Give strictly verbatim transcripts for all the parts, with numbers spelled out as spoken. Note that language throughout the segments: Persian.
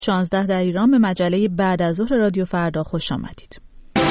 شانزده در ایران به مجله بعد از ظهر رادیو فردا خوش آمدید.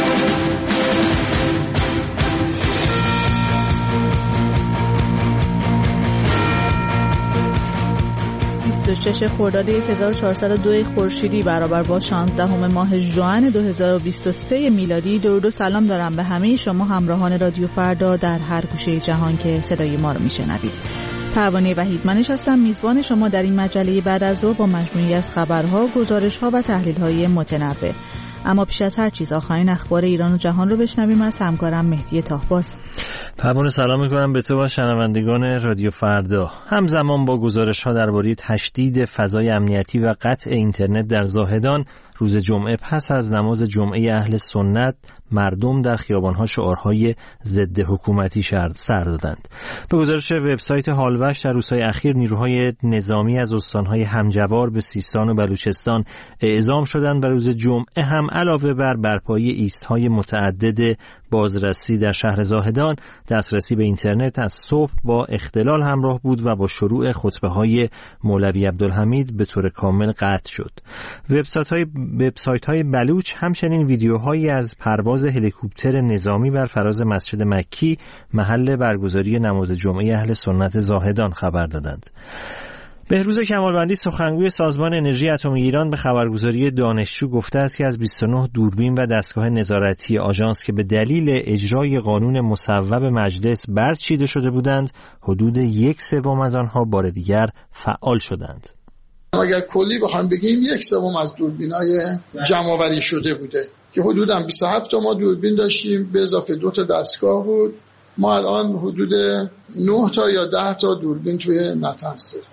بیست و شش خرداد هزار و چهارصد و دو خورشیدی برابر با شانزدهم ماه ژوئن دو هزار و بیست و سه میلادی. درود و سلام دارم به همه شما همراهان رادیو فردا در هر گوشه جهان که صدای ما رو میشنوید. پروانه وحیدمنش هستم، میزبان شما در این مجله بعد از ظهر با مجموعی از خبرها، گزارش‌ها و تحلیل‌های متنوع. اما پیش از هر چیز آخرین اخبار ایران و جهان رو بشنویم از همکارم مهدی طاهباز. پروانه سلام می‌کنم به تو و شنوندگان رادیو فردا. همزمان با گزارش‌ها درباره تشدید فضای امنیتی و قطع اینترنت در زاهدان، روز جمعه پس از نماز جمعه اهل سنت مردم در خیابان‌ها شعارهای ضد حکومتی سر دادند. به گزارش وبسایت هالوش در روزهای اخیر نیروهای نظامی از استان‌های همجوار به سیستان و بلوچستان اعزام شدند و روز جمعه هم علاوه بر برپایی ایست‌های متعدد بازرسی در شهر زاهدان، دسترسی به اینترنت از صبح با اختلال همراه بود و با شروع خطبه‌های مولوی عبدالحمید به طور کامل قطع شد. وبسایت‌های وبسایت‌های بلوچ همچنین ویدیوهایی از پرواز هلیکوپتر نظامی بر فراز مسجد مکی محل برگزاری نماز جمعه اهل سنت زاهدان خبر دادند. بهروز کمالوندی سخنگوی سازمان انرژی اتمی ایران به خبرگزاری دانشجو گفته است که از بیست و نه دوربین و دستگاه نظارتی آژانس که به دلیل اجرای قانون مصوب مجلس برچیده شده بودند، حدود یک سوم از آنها بار دیگر فعال شدند. اگر کلی بخوام بگیم یک سوم از دوربینای جمع‌آوری شده بوده که حدوداً بیست و هفت تا ما دوربین داشتیم به اضافه دو تا دستگاه بود. ما الان حدود نه تا یا ده تا دوربین توی نتنز داریم.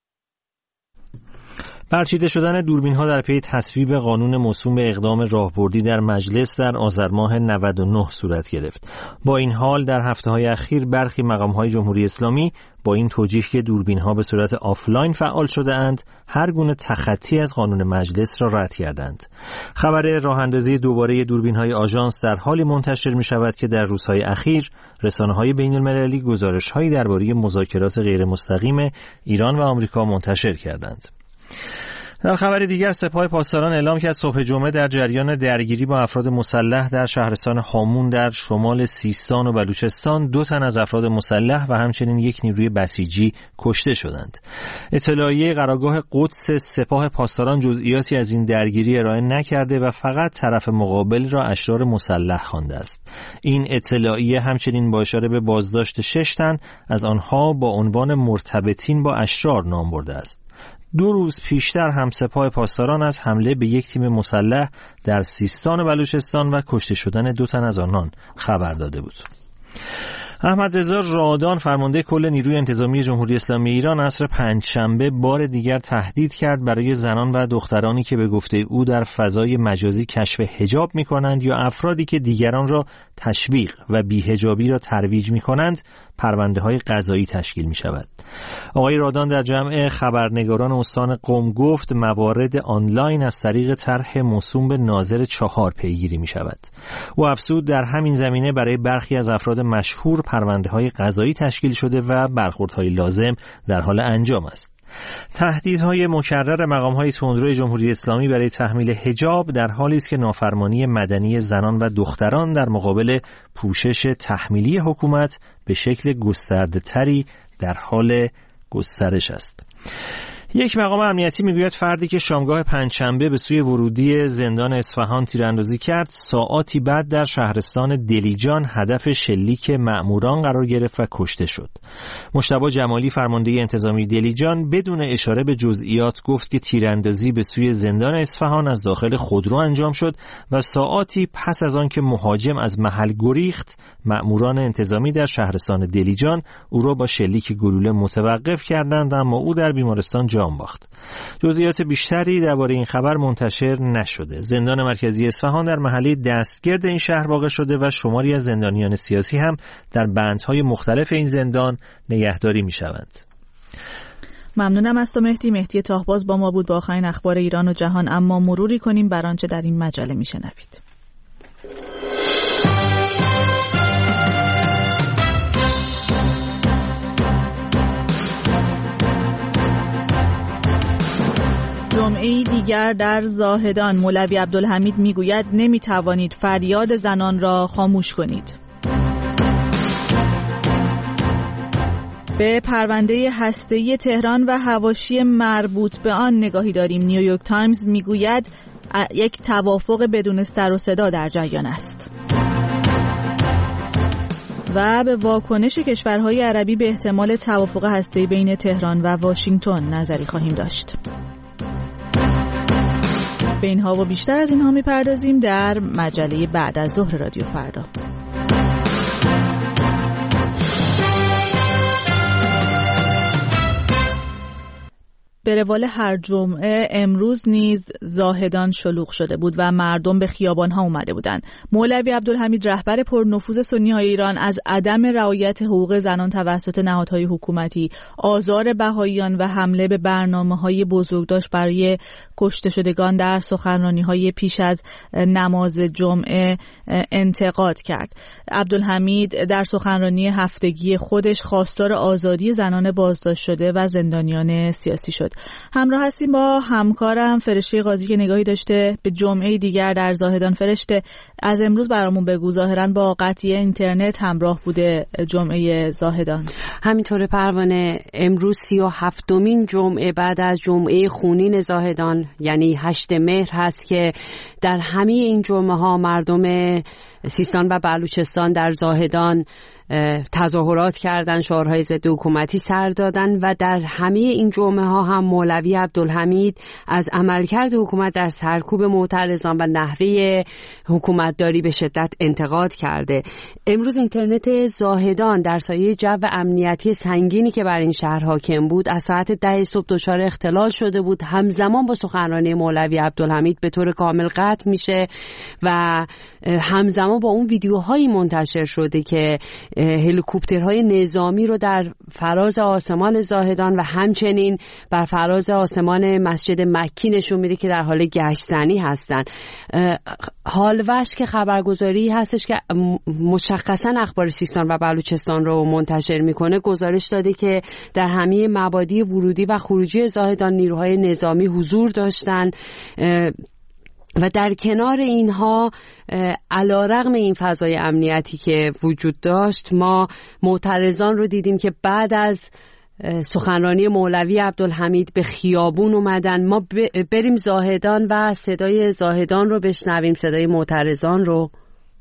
برچیده شدن دوربین‌ها در پی تصویب قانون موسوم به اقدام راهبردی در مجلس در آذر ماه نود و نه صورت گرفت. با این حال در هفته‌های اخیر برخی مقام‌های جمهوری اسلامی با این توجیه که دوربین‌ها به صورت آفلاین فعال شده اند، هر گونه تخطی از قانون مجلس را رد کردند. خبر راه‌اندازی دوباره دوربین‌های آژانس در حالی منتشر می‌شود که در روزهای اخیر رسانه‌های بین‌المللی گزارش‌هایی درباره مذاکرات غیر مستقیم ایران و آمریکا منتشر کردند. در خبر دیگر سپاه پاسداران اعلام کرد صبح جمعه در جریان درگیری با افراد مسلح در شهرستان هامون در شمال سیستان و بلوچستان دو تن از افراد مسلح و همچنین یک نیروی بسیجی کشته شدند. اطلاعیه قرارگاه قدس سپاه پاسداران جزئیاتی از این درگیری ارائه نکرده و فقط طرف مقابل را اشرار مسلح خوانده است. این اطلاعیه همچنین با اشاره به بازداشت شش تن از آنها با عنوان مرتبطین با اشرار نام برده است. دو روز پیشتر هم سپاه پاسداران از حمله به یک تیم مسلح در سیستان و بلوچستان و کشته شدن دو تن از آنان خبر داده بود. احمد رضا رادان فرمانده کل نیروی انتظامی جمهوری اسلامی ایران عصر پنجشنبه بار دیگر تهدید کرد برای زنان و دخترانی که به گفته او در فضای مجازی کشف حجاب می‌کنند یا افرادی که دیگران را تشویق و بی‌حجابی را ترویج می‌کنند پرونده‌های قضایی تشکیل می‌شود. آقای رادان در جمع خبرنگاران استان قم گفت موارد آنلاین از طریق طرح موسوم به ناظر چهار پیگیری می‌شود. او افزود در همین زمینه برای برخی از افراد مشهور پرونده‌های قضایی تشکیل شده و برخوردهای لازم در حال انجام است. تهدیدهای مکرر مقام‌های تندرو جمهوری اسلامی برای تحمیل حجاب در حالی است که نافرمانی مدنی زنان و دختران در مقابل پوشش تحمیلی حکومت به شکل گسترده‌تری در حال گسترش است. یک مقام امنیتی میگوید فردی که شامگاه پنجشنبه به سوی ورودی زندان اصفهان تیراندازی کرد ساعاتی بعد در شهرستان دلیجان هدف شلیک مأموران قرار گرفت و کشته شد. مجتبی جمالی فرمانده انتظامی دلیجان بدون اشاره به جزئیات گفت که تیراندازی به سوی زندان اصفهان از داخل خودرو انجام شد و ساعاتی پس از آن که مهاجم از محل گریخت، مأموران انتظامی در شهرستان دلیجان او را با شلیک گلوله متوقف کردند، اما او در بیمارستان جان باخت. جزئیات بیشتری درباره این خبر منتشر نشده. زندان مرکزی اصفهان در محله دستگرد این شهر واقع شده و شماری از زندانیان سیاسی هم در بندهای مختلف این زندان نگهداری می‌شوند. ممنونم از تو مهدی. مهدی طاهباز با ما بود با آخرین اخبار ایران و جهان، اما مروری کنیم بر آنچه در این مجله میشنوید. جمعه‌ای دیگر در زاهدان مولوی عبدالحمید میگوید نمیتوانید فریاد زنان را خاموش کنید. به پرونده هسته‌ای تهران و حواشی مربوط به آن نگاهی داریم. نیویورک تایمز میگوید یک توافق بدون سر و صدا در جریان است. و به واکنش کشورهای عربی به احتمال توافق هسته‌ای بین تهران و واشنگتن نظری خواهیم داشت. به اینها و بیشتر از اینها میپردازیم در مجله بعد از ظهر رادیو فردا. به روال هر جمعه امروز نیز زاهدان شلوغ شده بود و مردم به خیابان‌ها اومده بودند. مولوی عبدالحمید رهبر پرنفوذ سنی‌های ایران از عدم رعایت حقوق زنان توسط نهادهای حکومتی، آزار بهائیان و حمله به برنامه‌های بزرگداشت برای کشته شدگان در سخنرانی‌های پیش از نماز جمعه انتقاد کرد. عبدالحمید در سخنرانی هفتگی خودش خواستار آزادی زنان بازداشت شده و زندانیان سیاسی شد. همراه هستیم با همکارم فرشته قاضی که نگاهی داشته به جمعه دیگر در زاهدان. فرشته، از امروز برامون بگو، ظاهراً با قطعی اینترنت همراه بوده جمعه زاهدان. همینطوره پروانه، امروز سی و هفتمین جمعه بعد از جمعه خونین زاهدان یعنی هشت مهر هست که در همه این جمعه ها مردم سیستان و بلوچستان در زاهدان تظاهرات کردن، شعارهای ضد حکومتی سر دادن و در همه این جمعه ها هم مولوی عبدالحمید از عملکرد حکومت در سرکوب معترضان و نحوه حکومتداری به شدت انتقاد کرده. امروز اینترنت زاهدان در سایه جو امنیتی سنگینی که بر این شهر حاکم بود از ساعت ده صبح دچار اختلال شده بود. همزمان با سخنرانی مولوی عبدالحمید به طور کامل قطع میشه و همزمان با اون ویدیوهایی منتشر شده که هلیکوپترهای نظامی رو در فراز آسمان زاهدان و همچنین بر فراز آسمان مسجد مکی نشون میده که در حال گشتزنی هستن. حال وش که خبرگزاری هستش که مشخصا اخبار سیستان و بلوچستان رو منتشر میکنه گزارش داده که در همه مبادی ورودی و خروجی زاهدان نیروهای نظامی حضور داشتن و در کنار اینها علیرغم این فضای امنیتی که وجود داشت ما معترضان رو دیدیم که بعد از سخنرانی مولوی عبدالحمید به خیابون اومدن. ما بریم زاهدان و صدای زاهدان رو بشنویم، صدای معترضان رو.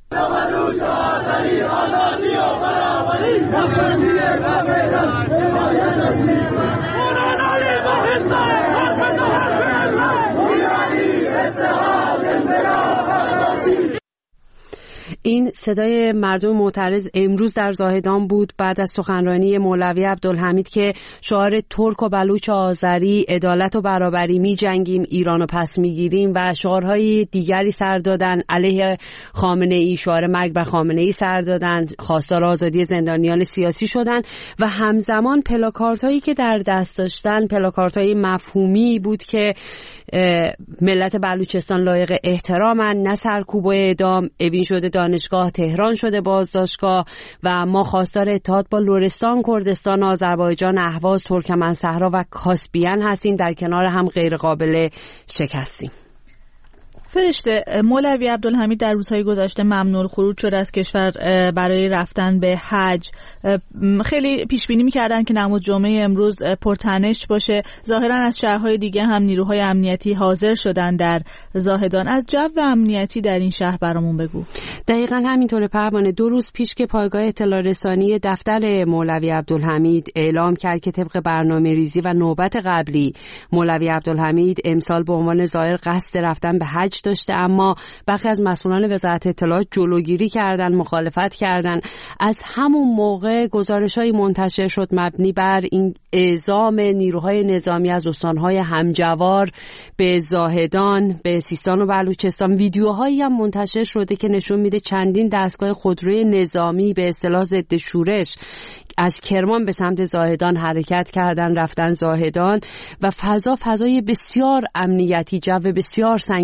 این صدای مردم معترض امروز در زاهدان بود بعد از سخنرانی مولوی عبدالحمید که شعار ترک و بلوچ و آذری عدالت و برابری می جنگیم، ایران رو پس می گیریم و شعارهای دیگری سر دادن. علیه خامنه ای شعار مرگ بر خامنه ای سر دادن، خواستار آزادی زندانیان سیاسی شدن و همزمان پلاکاردهایی که در دست داشتن پلاکاردهای مفهومی بود که ملت بلوچستان لایق احترامن، نه سرکوب و اعدام، اوین شده دانشگاه، تهران شده بازداشتگاه و ما خواستار اتحاد با لرستان، کردستان، آذربایجان، اهواز، ترکمن صحرا و کاسپیان هستیم، در کنار هم غیر قابل شکستیم. فرشته، مولوی عبدالحمید در روزهای گذشته ممنوع خروج شده از کشور برای رفتن به حج. خیلی پیش بینی می‌کردن که نماز جمعه امروز پرتنش باشه. ظاهراً از شهرهای دیگه هم نیروهای امنیتی حاضر شدن در زاهدان. از جو امنیتی در این شهر برامون بگو. دقیقاً همینطوره پروانه. دو روز پیش که پایگاه اطلاع رسانی دفتر مولوی عبدالحمید اعلام کرد که طبق برنامه‌ریزی و نوبت قبلی مولوی عبدالحمید امسال به عنوان زائر قصد رفتن به حج داشته، اما برخی از مسئولان وزارت اطلاعات جلوگیری کردن، مخالفت کردن. از همون موقع گزارش‌های منتشر شد مبنی بر این اعزام نیروهای نظامی از استان‌های همجوار به زاهدان، به سیستان و بلوچستان. ویدیوهایی هم منتشر شده که نشون میده چندین دستگاه خودروی نظامی به اصطلاح ضد شورش از کرمان به سمت زاهدان حرکت کردن، رفتن زاهدان و فضا فضای بسیار امنیتی، جو بسیار سنگین امنیتی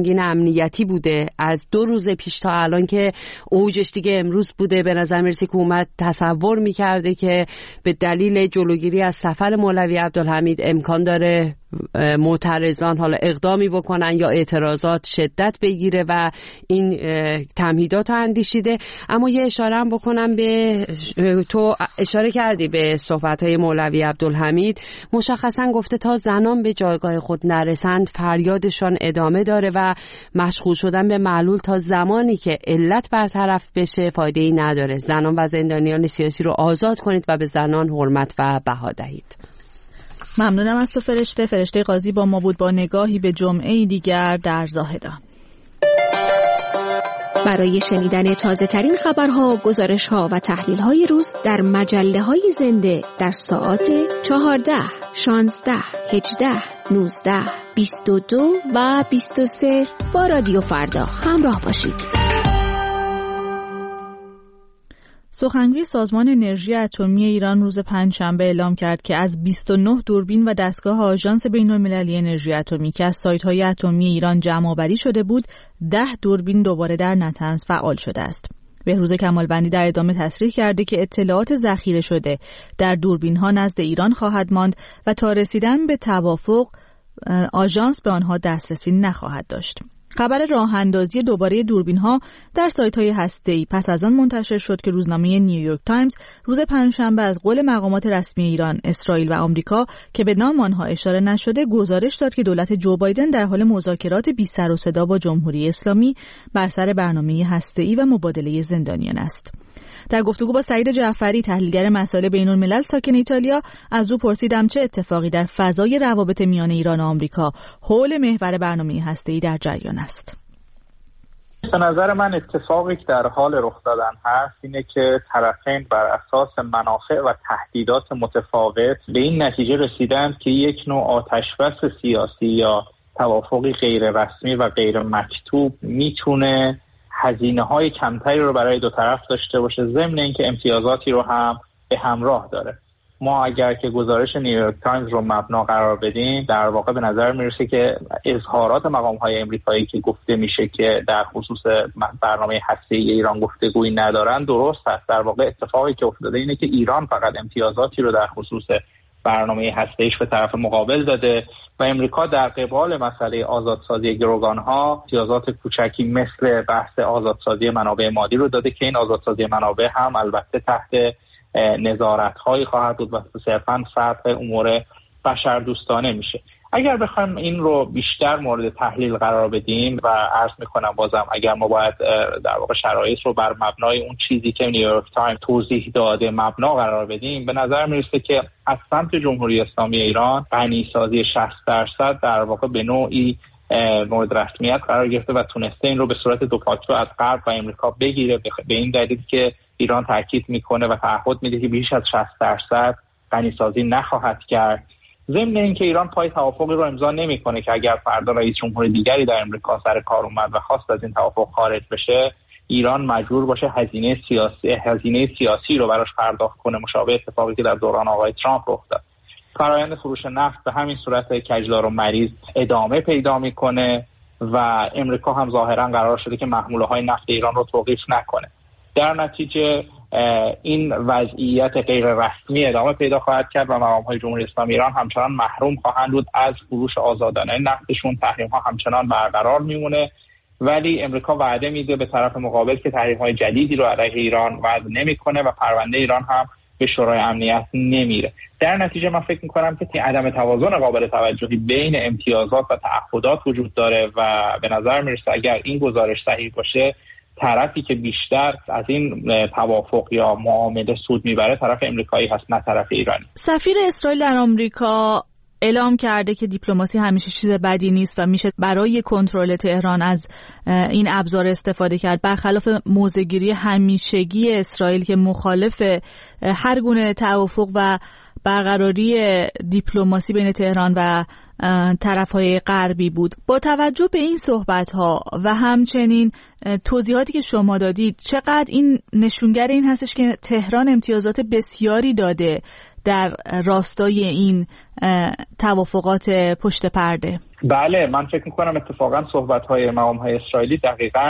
امنیتی بوده از دو روز پیش تا الان که اوجش دیگه امروز بوده. به نظر میرسه که اومد تصور میکرده که به دلیل جلوگیری از سفر مولوی عبدالحمید امکان داره معترضان حالا اقدامی بکنن یا اعتراضات شدت بگیره و این تمهیدات رو اندیشیده. اما یه اشاره هم بکنم به تو اشاره کردی به صحبت‌های مولوی عبدالحمید، مشخصا گفته تا زنان به جایگاه خود نرسند فریادشان ادامه داره و مشغول شدن به معلول تا زمانی که علت برطرف بشه فایده‌ای نداره. زنان و زندانیان سیاسی رو آزاد کنید و به زنان حرمت و بها دهید. ممنونم از تو فرشته. فرشته قاضی با ما بود با نگاهی به جمعه دیگر در زاهدان. برای شنیدن تازه ترین خبرها، گزارش‌ها و تحلیل‌های روز در مجله‌های زنده در ساعات چهارده، شانزده، هجده، نوزده، بیست و دو و بیست و سه با رادیو فردا همراه باشید. سخنگوی سازمان انرژی اتمی ایران روز پنجشنبه اعلام کرد که از بیست و نه دوربین و دستگاه آژانس بین‌المللی انرژی اتمی که از سایت‌های اتمی ایران جمع‌آوری شده بود، ده دوربین دوباره در نطنز فعال شده است. بهروز کمالوندی در ادامه تصریح کرده که اطلاعات ذخیره شده در دوربین‌ها نزد ایران خواهد ماند و تا رسیدن به توافق آژانس به آنها دسترسی نخواهد داشت. خبر راه اندازی دوباره دوربین‌ها در سایت‌های هسته‌ای پس از آن منتشر شد که روزنامه نیویورک تایمز روز پنجشنبه از قول مقامات رسمی ایران، اسرائیل و آمریکا که به نام آنها اشاره نشده گزارش داد که دولت جو بایدن در حال مذاکرات بی سر و صدا با جمهوری اسلامی بر سر برنامه هسته‌ای و مبادله زندانیان است. در گفتگو با سعید جعفری تحلیلگر مسائل بین‌الملل ساکن ایتالیا از او پرسیدم چه اتفاقی در فضای روابط میان ایران و آمریکا حول محور برنامه هسته‌ای در جریان است. به نظر من اتفاقی که در حال رخ دادن هست اینه که طرفین بر اساس منافع و تهدیدات متفاوت به این نتیجه رسیدند که یک نوع آتشبس سیاسی یا توافقی غیر رسمی و غیر مکتوب میتونه هزینه‌های کمتری رو برای دو طرف داشته باشه، ضمن اینکه امتیازاتی رو هم به همراه داره. ما اگر که گزارش نیویورک تایمز رو مبنا قرار بدیم، در واقع به نظر میرسه که اظهارات مقام‌های آمریکایی که گفته میشه که در خصوص برنامه هسته‌ای ایران گفتگویی ندارن درست هست. در واقع اتفاقی که افتاده اینه که ایران فقط امتیازاتی رو در خصوص برنامه هسته‌ایش به طرف مقابل داده و امریکا در قبال مسئله آزادسازی گروگان‌ها امتیازات کوچکی مثل بحث آزادسازی منابع مادی رو داده که این آزادسازی منابع هم البته تحت نظارت‌هایی خواهد بود و صرفاً فرق امور بشردوستانه میشه. اگر بخوایم این رو بیشتر مورد تحلیل قرار بدیم و عرض میکنم بازم اگر ما باید در واقع شرایط رو بر مبنای اون چیزی که نیویورک تایمز توضیح داده مبنا قرار بدیم، به نظر میرسه که از سمت جمهوری اسلامی ایران غنیسازی شصت درصد در واقع به نوعی مورد رسمیت قرار گرفته و تونسته این رو به صورت دو پاکتو از غرب و امریکا بگیره، به این دلیل که ایران تاکید میکنه و تعهد میده که بیش از شصت درصد غنیسازی نخواهد کرد. ضمن اینکه ایران پای توافقی رو امضا نمیکنه که اگر فردا رئیس جمهور دیگری در امریکا سر کار اومد و خواست از این توافق خارج بشه، ایران مجبور باشه هزینه سیاسی هزینه سیاسی رو براش پرداخت کنه، مشابه اتفاقی که در دوران آقای ترامپ رخ داد. فرآیند فروش نفت به همین صورت کجدار و مریض ادامه پیدا میکنه و امریکا هم ظاهرا قرار شده که محموله‌های نفت ایران رو توقیف نکنه. در نتیجه این وضعیت غیر رسمی ادامه پیدا خواهد کرد و مقام‌های جمهوری اسلامی ایران همچنان محروم خواهند بود از فروش آزادانه نفتشون. تحریم‌ها همچنان برقرار میمونه، ولی امریکا وعده میده به طرف مقابل که تحریم‌های جدیدی رو علیه ایران وضع نمی‌کنه و پرونده ایران هم به شورای امنیت نمیره. در نتیجه من فکر می‌کنم که عدم توازن قابل توجهی بین امتیازات و تعهدات وجود داره و به نظر میرسه اگر این گزارش صحیح باشه، طرفی که بیشتر از این توافق یا معامله سود میبره طرف امریکایی هست نه طرف ایرانی. سفیر اسرائیل در آمریکا اعلام کرده که دیپلماسی همیشه چیز بدی نیست و میشه برای کنترل تهران از این ابزار استفاده کرد، برخلاف موضع‌گیری همیشگی اسرائیل که مخالف هر گونه توافق و برقراری دیپلماسی بین تهران و طرف‌های غربی بود. با توجه به این صحبت‌ها و همچنین توضیحاتی که شما دادید، چقدر این نشونگر این هستش که تهران امتیازات بسیاری داده در راستای این توافقات پشت پرده؟ بله، من فکر می‌کنم اتفاقا صحبت‌های مقام‌های اسرائیلی دقیقاً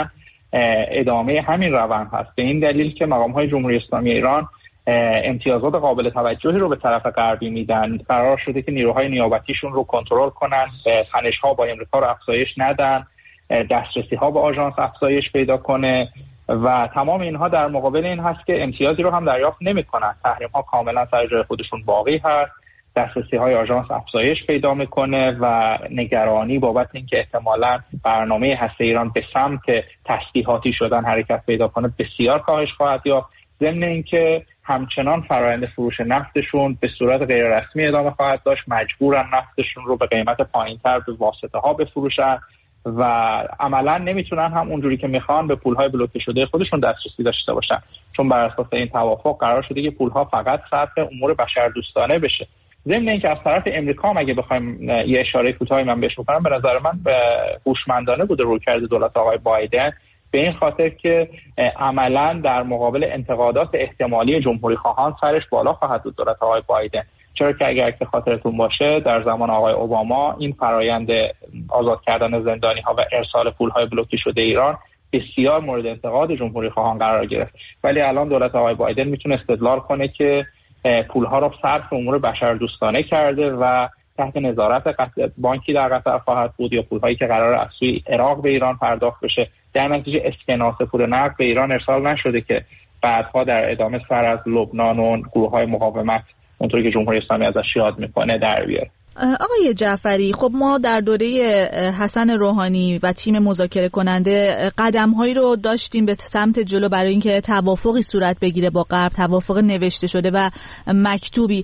ادامه همین روند هست، به این دلیل که مقام‌های جمهوری اسلامی ایران امتیازات قابل توجهی رو به طرف غربی میدن. قرار شده که نیروهای نیابتیشون رو کنترل کنن، تنش‌ها با امریکا رو افزایش ندن، دسترسی‌ها به آژانس افزایش پیدا کنه و تمام اینها در مقابل این هست که امتیازی رو هم دریافت نمی‌کنن. تحریم‌ها کاملا سر جای خودشون باقی هست، دسترسی‌های آژانس افزایش پیدا می‌کنه و نگرانی بابت اینکه احتمالاً برنامه هسته ایران به سمت تسلیحاتی شدن حرکت پیدا کنه بسیار کاهش خواهد یافت. ضمن اینکه همچنان فرآیند فروش نفتشون به صورت غیر رسمی ادامه خواهد داشت، مجبورن نفتشون رو به قیمت پایین‌تر به واسطه ها بفروشن و عملاً نمیتونن هم اونجوری که میخوان به پول‌های بلوکه شده خودشون دسترسی داشته باشن، چون بر اساس این توافق قرار شده که پول‌ها فقط صرف امور بشردوستانه بشه. ضمن اینکه از طرف امریکا هم اگه بخوایم یه اشاره کوتاهی من بهش بکنم، به نظر من به هوشمندانه بوده رویکرد دولت آقای بایدن، به این خاطر که عملاً در مقابل انتقادات احتمالی جمهوری خواهان سرش بالا خواهد بود دولت آقای بایدن. چرا که اگر که خاطرتون باشه در زمان آقای اوباما این فرایند آزاد کردن زندانی‌ها و ارسال پول‌های بلوکه شده ایران بسیار مورد انتقاد جمهوری خواهان قرار گرفت، ولی الان دولت آقای بایدن میتونه استدلال کنه که پول‌ها رو صرف امور بشردوستانه کرده و تحت نظارت بانکی در قطر خواهد بود، یا پول‌هایی که قرار از سوی عراق به ایران پرداخت بشه. در نتیجه اسکناس پول نقد به ایران ارسال نشده که بعدها در ادامه سر از لبنان و گروه‌های مقاومت اونطوری که جمهوری اسلامی ازش یاد میکنه در بیاره. آقای جعفری، خب ما در دوره حسن روحانی و تیم مذاکره کننده قدم‌هایی رو داشتیم به سمت جلو برای اینکه توافقی صورت بگیره با غرب، توافق نوشته شده و مکتوبی.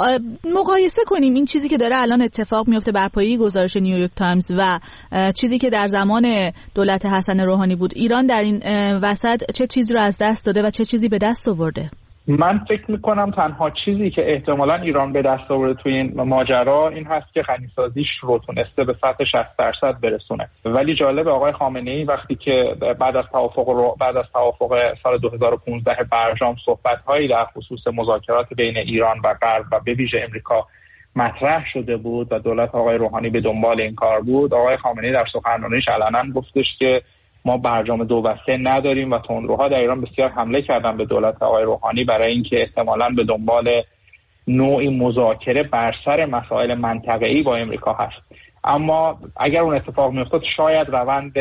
مقایسه کنیم این چیزی که داره الان اتفاق میفته بر پایه گزارش نیویورک تایمز و چیزی که در زمان دولت حسن روحانی بود. ایران در این وسط چه چیزی رو از دست داده و چه چیزی به دست آورده؟ من فکر میکنم تنها چیزی که احتمالاً ایران به دست آورده توی این ماجرا این هست که غنیسازیش رو تونسته به سطح شصت درصد برسونه. ولی جالب آقای خامنه‌ای وقتی که بعد از توافق رو بعد از توافق سال دو هزار و پانزده برجام صحبت‌هایی در خصوص مذاکرات بین ایران و غرب و به ویژه امریکا مطرح شده بود و دولت آقای روحانی به دنبال این کار بود، آقای خامنه‌ای در سخنرانیش علنا گفتش که ما برجام دو و سه نداریم و تندروها در ایران بسیار حمله کردن به دولت آقای روحانی برای اینکه احتمالاً به دنبال نوعی مذاکره بر سر مسائل منطقه‌ای با امریکا هست. اما اگر اون اتفاق می‌افتاد شاید روند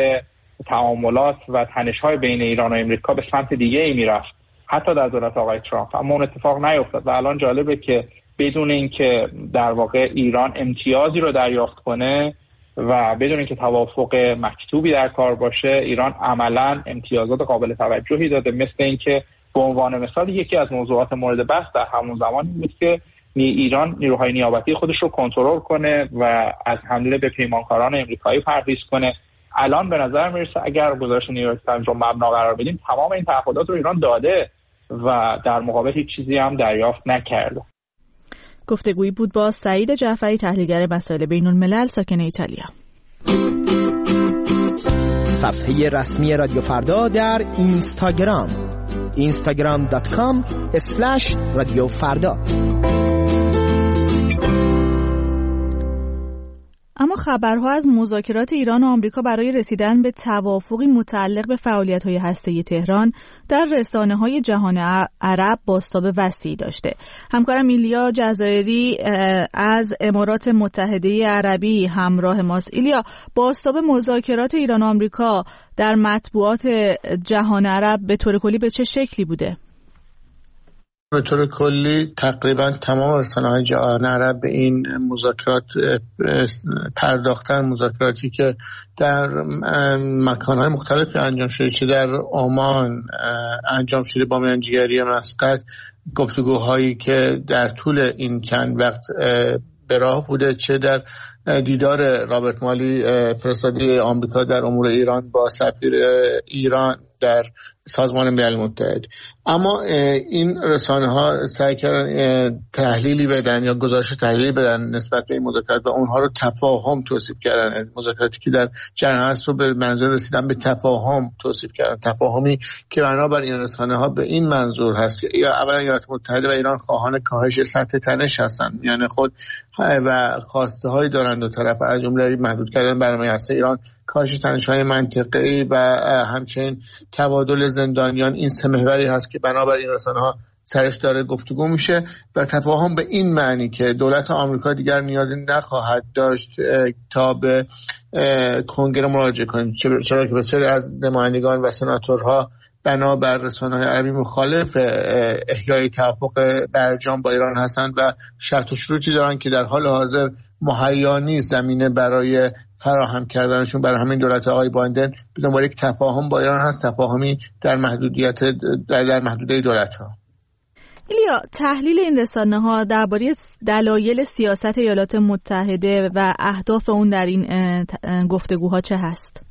تعاملات و تنش‌های بین ایران و امریکا به سمت دیگه‌ای می‌رفت، حتی در دولت آقای ترامپ. اما اون اتفاق نیفتاد و الان جالبه که بدون اینکه در واقع ایران امتیازی رو دریافت کنه و بدون اینکه توافق مکتوبی در کار باشه، ایران عملاً امتیازات قابل توجهی داده. مثل اینکه به عنوان مثال یکی از موضوعات مورد بحث در همون زمان بود که ایران نیروهای نیابتی خودش رو کنترل کنه و از حمله به پیمانکاران امریکایی پرهیز کنه. الان به نظر میرسه اگر گزارش نیویورک تایمز رو مبنا قرار بدیم تمام این تعهدات رو ایران داده و در مقابل هیچ چیزی هم دریافت نکرده. گفتگویی بود با سعید جعفری، تحلیلگر مسائل بین الملل ساکن ایتالیا. صفحه رسمی رادیو فردا در اینستاگرام اینستاگرام دات کام اسلش رادیو فردا. اما خبرها از مذاکرات ایران و آمریکا برای رسیدن به توافقی متعلق به فعالیت‌های هسته‌ای تهران در رسانه‌های جهان عرب بازتاب وسیعی داشته. همکارم ایلیا جزایری از امارات متحده عربی همراه ماست. ایلیا، بازتاب مذاکرات ایران و آمریکا در مطبوعات جهان عرب به طور کلی به چه شکلی بوده؟ به طور کلی تقریبا تمام رسانه‌های جهان عرب به این مذاکرات پرداختن، مذاکراتی که در مکان‌های مختلفی انجام شده، چه در عمان انجام شده با میانجیگری مسقط، گفتگوهایی که در طول این چند وقت به راه بوده، چه در دیدار رابرت مالی فرستاده آمریکا در امور ایران با سفیر ایران در سازمان ملل متحد. اما این رسانه ها سعی کردن تحلیلی بدن یا گزارش تحلیلی بدن نسبت به این مذاکرات و اونها رو تفاهم توصیف کردن. مذاکراتی که در جریان هست رو به منظور رسیدن به تفاهم توصیف کردن، تفاهمی که بنابر این رسانه ها به این منظور هست که یا اولا ایالات متحده و ایران خواهان کاهش سطح تنش هستند، یعنی خود و خواسته هایی دارند دو طرف، از جمله محدود کردن برنامه هسته ایران، کاهش تنش‌های منطقه‌ای و همچنین تبادل زندانیان. این سه محوری هست که بنابر این رسانه‌ها سرش داره گفتگو میشه و تفاهم به این معنی که دولت آمریکا دیگر نیازی نخواهد داشت تا به کنگره مراجعه کنه، چرا که بسیاری از نمایندگان و سناتورها بنابر رسانه‌های عربی مخالف احیای توافق برجام با ایران هستند و شرط و شروطی دارن که در حال حاضر مهیا نیست زمینه برای فراهم کردنشون. برای همین دولت آقای بایدن به دنبال یک تفاهم با ایران هست، تفاهمی در محدودیت در محدوده دولت‌ها. ایلیا، تحلیل این رسانه‌ها درباره دلایل سیاست ایالات متحده و اهداف اون در این گفتگوها چه هست؟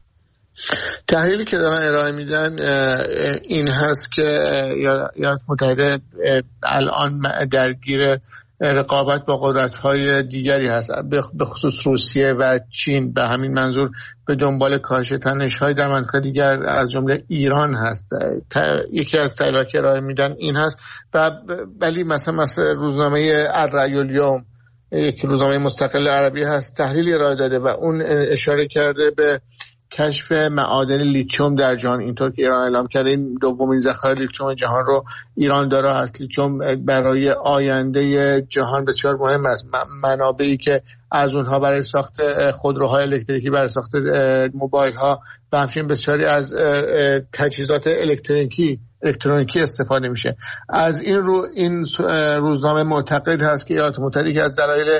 تحلیلی که دارن ارائه میدن این هست که ایالات متحده الان درگیر رقابت با قدرت‌های دیگری هست، به خصوص روسیه و چین. به همین منظور به دنبال کاهش تنش‌های در منطقه دیگر از جمله ایران هست. یکی از تحلیل‌هایی که ارائه میدن این هست و ولی مثلا مثلا روزنامه الرأی الیوم، یک روزنامه مستقل عربی هست، تحلیلی ارائه داده و اون اشاره کرده به کشف معادن لیتیوم در جهان، اینطور که ایران اعلام کرده این دومین ذخایر لیتیوم جهان رو ایران داره هست. لیتیوم برای آینده جهان بسیار مهم است، منابعی که از اونها برای ساخت خودروهای الکتریکی، برای ساخت موبایل ها و همچنین بسیاری از تجهیزات الکترونیکی الکترونیکی استفاده میشه. از این رو این روزنامه معتقد هست که ایالات متحده که از دلایل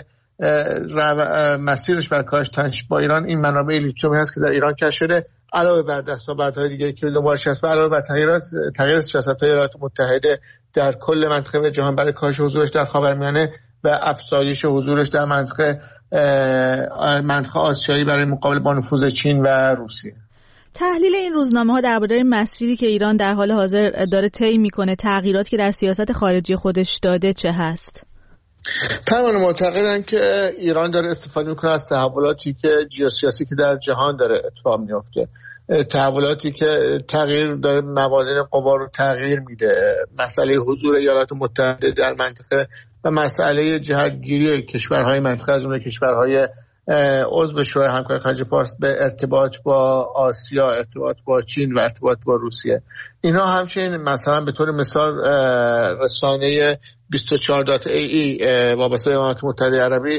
مسیرش بر کاهش تنش با ایران این منابع لیتیومی هست که در ایران کشف شده، علاوه بر دستاوردهای دیگه که دنبالش هست و علاوه بر تغییرات تغییر سیاست‌های ایالات متحده در کل منطقه جهان برای کاهش حضورش در خاورمیانه و افزایش حضورش در منطقه منطقه آسیایی برای مقابله با نفوذ چین و روسیه. تحلیل این روزنامه‌ها درباره مسیری که ایران در حال حاضر داره طی می‌کنه، تغییراتی که در سیاست خارجی خودش داده چه هست؟ تمام معتقدن که ایران داره استفاده میکنه از تحولاتی که جیوسیاسی که در جهان داره اتفاق میفته، تحولاتی که تغییر داره موازین قوا رو تغییر میده، مسئله حضور ایالات متحده در منطقه و مسئله جهتگیری کشورهای منطقه از جمله کشورهای عضو شورای همکاری خلیج فارس به ارتباط با آسیا، ارتباط با چین و ارتباط با روسیه. اینا همچنین مثلا به طور مثال رسانه بیست و چهار دات ای ای وابسته به ایالات متحده عربی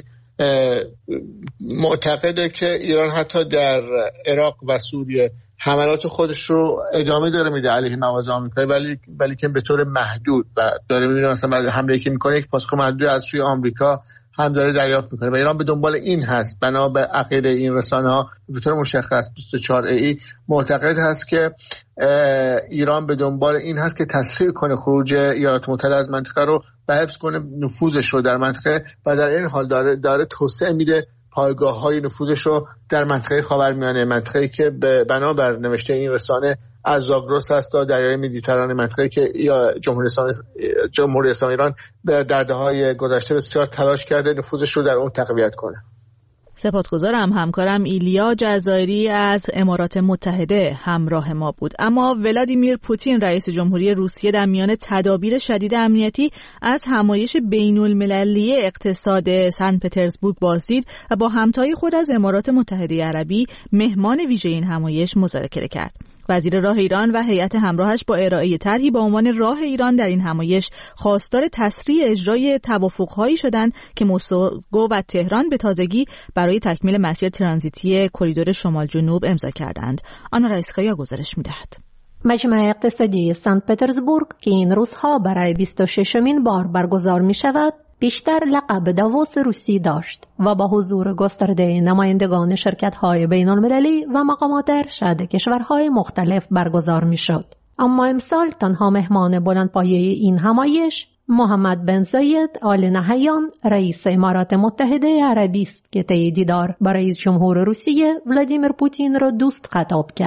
معتقده که ایران حتی در عراق و سوریه حملات خودش رو ادامه داره میده علیه مواضع آمریکایی، ولی ولی که به طور محدود و داره میبینه مثلا حمله که میکنه یک پاسخ محدود از سوی آمریکا هم داره دریافت میکنه و ایران به دنبال این هست. بنا به عقیده این رسانه ها به طور مشخص بیست و چهار ای ای معتقد هست که ایران به دنبال این هست که تسریع کنه خروج ایالات متحده از منطقه رو و حفظ کنه نفوذش رو در منطقه و در این حال داره داره توسعه میده پایگاه های نفوذش رو در منطقه خاورمیانه، منطقه‌ای که بنا بر نوشته این رسانه از زاگرس هست تا دریای مدیترانه، منطقه‌ای که جمهوری اسلامی جمهوری اسلامی ایران در دهه‌های گذشته بسیار تلاش کرده نفوذش رو در اون تقویت کنه. سپاسگزارم. همکارم ایلیا جزایری از امارات متحده همراه ما بود. اما ولادیمیر پوتین رئیس جمهوری روسیه در میان تدابیر شدید امنیتی از همایش بین‌المللی اقتصاد سن پترزبورگ بازدید و با همتای خود از امارات متحده عربی مهمان ویژه این همایش مذاکره کرد. وزیر راه ایران و هیئت همراهش با ارائه طرحی با عنوان راه ایران در این همایش خواستار تسریع اجرای توافق‌هایی شدند که مسکو و تهران به تازگی برای تکمیل مسیر ترانزیتی کریدور شمال جنوب امضا کردند. آنا رئیس‌خواه گزارش می‌دهد. مجمع اقتصادی سن پترزبورگ که این روزها برای بیست و ششمین بار برگزار می‌شود، بیشتر لقب داووس روسی داشت و با حضور گسترده نمایندگان شرکت‌های بین‌المللی و مقامات ارشد کشورهای مختلف برگزار می‌شد. اما امسال تنها مهمان بلندپایه این همایش محمد بن زاید آل نهیان رئیس امارات متحده عربی است که طی دیدار با رئیس جمهور روسیه ولادیمیر پوتین را دوست خطاب کرد.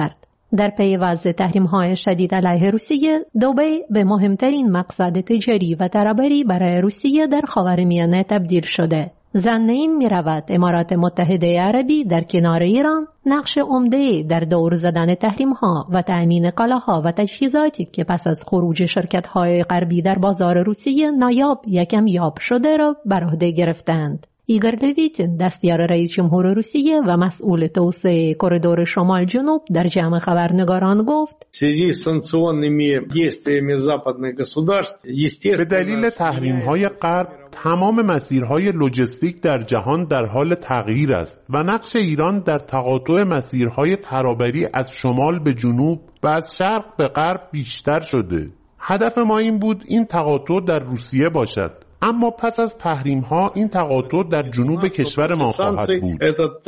در پی وضع تحریم‌های شدید علیه روسیه، دبی به مهمترین مقصد تجاری و ترابری برای روسیه در خاورمیانه تبدیل شده. ظن این می رود امارات متحده عربی در کنار ایران نقش عمده در دور زدن تحریم‌ها و تأمین کالاها و تجهیزاتی که پس از خروج شرکت‌های غربی در بازار روسیه نایاب یکم یاب شده را بر عهده گرفتند. ایگور لویتین، دستیار رئیس جمهور روسیه و مسئول توسعه کریدور شمال جنوب، در جمع خبرنگاران گفت: به دلیل تحریم‌های غرب تمام مسیرهای لوجستیک در جهان در حال تغییر است و نقش ایران در تقاطع مسیرهای ترابری از شمال به جنوب و از شرق به غرب بیشتر شده. هدف ما این بود این تقاطع در روسیه باشد، اما پس از تحریم ها این تقاطع در جنوب کشور ما خواهد بود.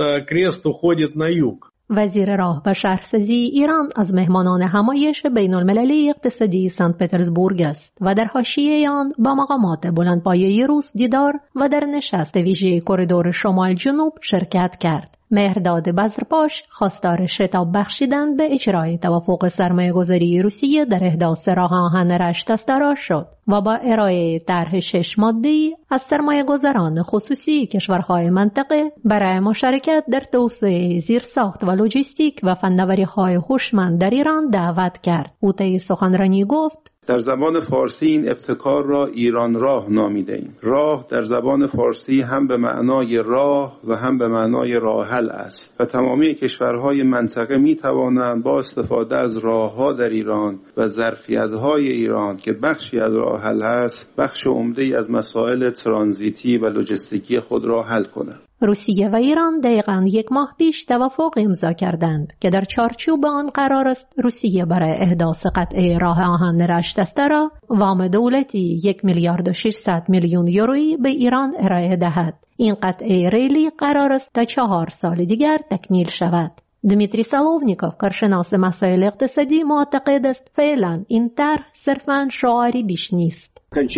وزیر راه و شهرسازی ایران از مهمانان همایش بین المللی اقتصادی سنت پترزبورگ است و در حاشیه آن با مقامات بلندپایه روس دیدار و در نشست ویژه کریدور شمال جنوب شرکت کرد. مهرداد بزرپاش خواستار شتاب بخشیدن به اجرای توافق سرمایه‌گذاری روسیه در احداث راه آهن رشت استرا شد و با ارائه طرح شش ماده‌ای از سرمایه‌گذاران خصوصی کشورهای منطقه برای مشارکت در توسعه زیرساخت و لوجستیک و فناوری‌های هوشمند در ایران دعوت کرد. او طی سخنرانی گفت: در زبان فارسی این ابتکار را ایران راه نامیده ایم. راه در زبان فارسی هم به معنای راه و هم به معنای راه حل است و تمامی کشورهای منطقه می توانند با استفاده از راهها در ایران و ظرفیت‌های ایران که بخشی از راه حل است، بخش عمده‌ای از مسائل ترانزیتی و لوجستیکی خود را حل کنند. روسیه و ایران دقیقاً یک ماه پیش توافق امضا کردند که در چارچوب آن قرار است روسیه برای احداث قطعه راه آهن رشت استرا وام دولتی یک میلیارد و ششصد میلیون یورویی به ایران ارائه دهد. این قطعه ریلی قرار است تا چهار سال دیگر تکمیل شود. دمیتری سالوونیکوف، کارشناس مسائل اقتصادی، معتقد است فعلا این طرح صرفاً شعاری بیش نیست.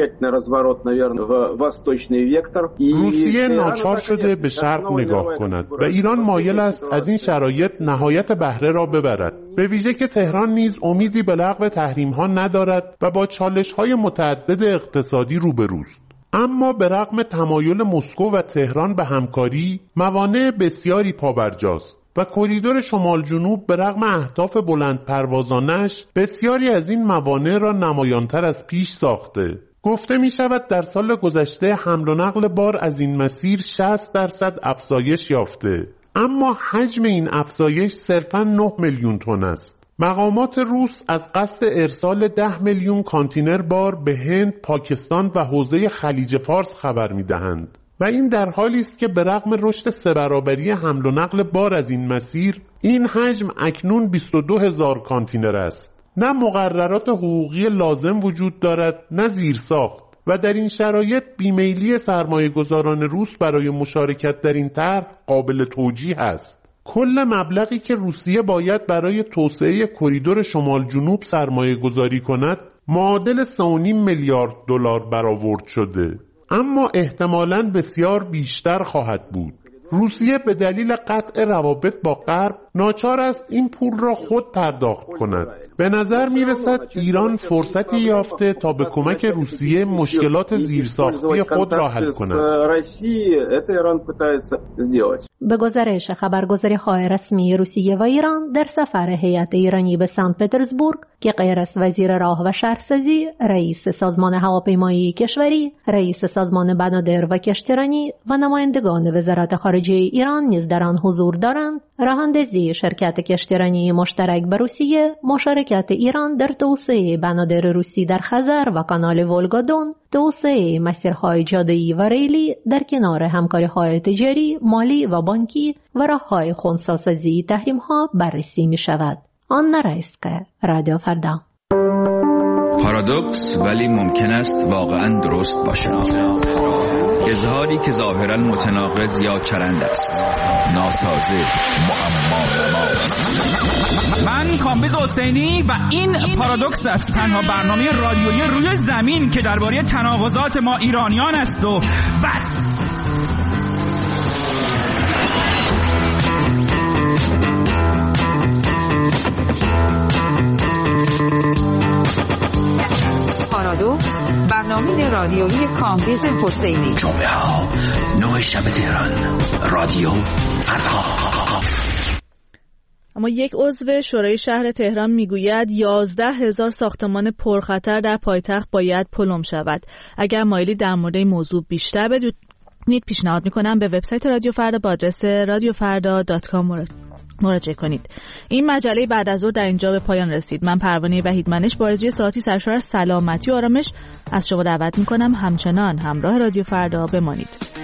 روسیه ناچار شده به شرق نگاه کند و ایران مایل است از این شرایط نهایت بهره را ببرد، به ویژه که تهران نیز امیدی به لغو تحریم‌ها ندارد و با چالش‌های متعدد اقتصادی روبروست. اما به رغم تمایل مسکو و تهران به همکاری، موانع بسیاری پابرجاست و کریدور شمال جنوب به رغم اهداف بلند پروازانش بسیاری از این موانع را نمایانتر از پیش ساخته. گفته می شود در سال گذشته حمل و نقل بار از این مسیر شصت درصد افزایش یافته، اما حجم این افزایش صرفاً نه میلیون تن است. مقامات روس از قصد ارسال ده میلیون کانتینر بار به هند، پاکستان و حوزه خلیج فارس خبر می دهند. و این در حالی است که به رغم رشد سه برابری حمل و نقل بار از این مسیر، این حجم اکنون بیست و دو هزار کانتینر است. نه مقررات حقوقی لازم وجود دارد، نه زیرساخت و در این شرایط بیمیلی سرمایه‌گذاران روس برای مشارکت در این طرح قابل توجیه است. کل مبلغی که روسیه باید برای توسعه کریدور شمال جنوب سرمایه گذاری کند معادل سه و نیم میلیارد دلار برآورد شده، اما احتمالاً بسیار بیشتر خواهد بود. روسیه به دلیل قطع روابط با غرب ناچار است این پول را خود پرداخت کند. به نظر می رسد ایران فرصتی یافته تا به کمک روسیه مشکلات زیرساختی خود را حل کند. به گزارش خبرگزاری های رسمی روسیه و ایران، در سفر هیئت ایرانی به سنت پترزبورگ که غیر از وزیر راه و شهرسازی، رئیس سازمان هواپیمایی کشوری، رئیس سازمان بنادر و کشتیرانی و نمایندگان وزارت خارجه ایران نیز در آن حضور دارند، راهاندازی شرکت کشتیرانی مشترک به روسیه، مشارکت ایران در توسعه بنادر روسی در خزر و کانال ولگا-دون، توسعه مسیرهای جاده‌ای و ریلی در کنار همکاری‌های تجاری، مالی و بانکی و راه‌های خنثی‌سازی تحریم‌ها بررسی می‌شود. آن رایسکه، رادیو فردا. پارادوکس ولی ممکن است واقعاً درست باشد. اظهاری که ظاهراً متناقض یا چرند است، ناسازه، معما. من کامبیز حسینی و این پارادوکس است، تنها برنامه رادیویی روی زمین که درباره تناقضات ما ایرانیان است و بس. پارادوکس، برنامه رادیویی کامبیز حسینی. جمعه ها نه شب تهران، رادیو فردا. اما یک عضو شورای شهر تهران میگوید یازده هزار ساختمان پرخطر در پایتخت باید پلم شود. اگر مایلی در مورد این موضوع بیشتر بدونید پیشنهاد میکنم به وبسایت رادیو فردا با آدرس رادیو فردا دات کام مراجعه کنید. این مجله بعد از ظهر در اینجا به پایان رسید. من پروانه وحیدمنش با آرزوی ساعتی سرشار از سلامتی و آرامش از شما دعوت میکنم همچنان همراه رادیو فردا بمانید.